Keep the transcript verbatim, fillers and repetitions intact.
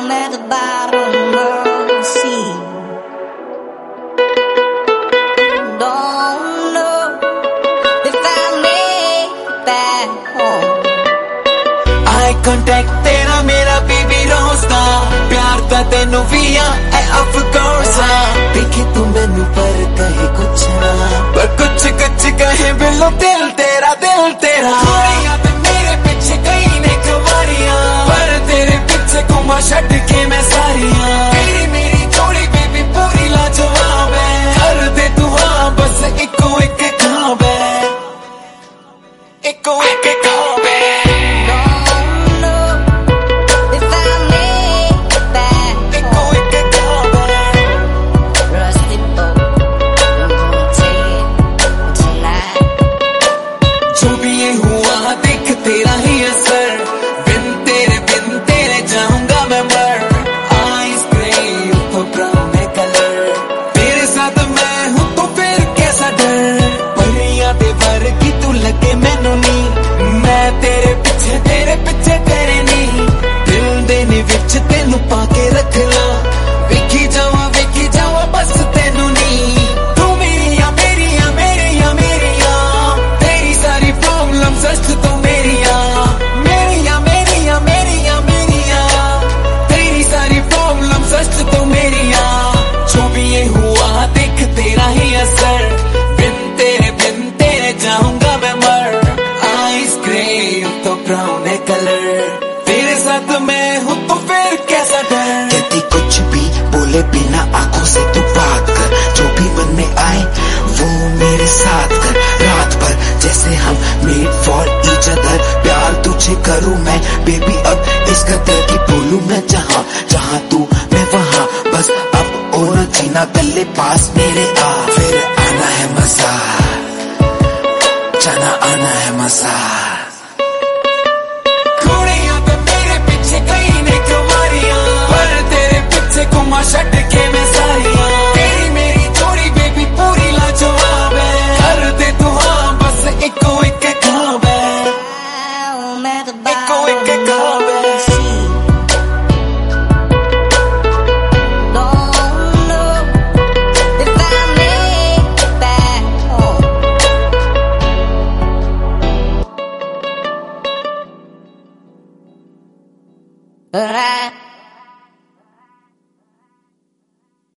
down at the bottom of the sea. Don't know if I make it back home. Eye contact तेरा मेरा baby रोज़दा प्यार ता तेनू भी आ of course देखे तू मैनू पर कहे कुछ ना पर कुछ कुछ कहे बिलो दिल तेरा दिल तेरा मेरे पीछे कई ने कवारियां पर तेरे पीछे घुमा छड़ के मैं सारियां मेरी मेरी जोड़ी बेबी पूरी लाजवाब है कर दे तू हाँ बस इको एक ख्वाब है इको एक ख्वाब है तेरा ही असर बिन तेरे बिन तेरे जाऊंगा मैं मर आइस ग्रे तो ब्राउन है कलर तेरे साथ मैं हूँ तो फिर कैसा डर परियां दे वर्गी तू लगे मैनू नी मैं तेरे पीछे तेरे पीछे तेरे नी दिल दे नी विच तेनू पाके रख ला वेखी जावा वेखी जावा बस तेनू नी तू मेरिया मेरिया मेरिया मेरिया तेरी सारी प्रॉब्लम सच तो तेरा ही असर बिन तेरे बिन तेरे जाऊंगा मैं मर आइस ग्रे तो ब्राउन है कलर तेरे साथ मैं हूँ तो फिर कैसा डर कहती कुछ भी बोले बिना आंखों से तू बात कर जो भी मन में आए वो मेरे साथ कर रात भर जैसे हम मेड फॉर ईच अदर प्यार तुझे करूँ मैं बेबी अब इस कदर की बोलूँ मैं जहाँ जहाँ तू मैं वहाँ बस अब और जीना गले पास मेरे आ फिर आना है मजा जाना आना है मजा।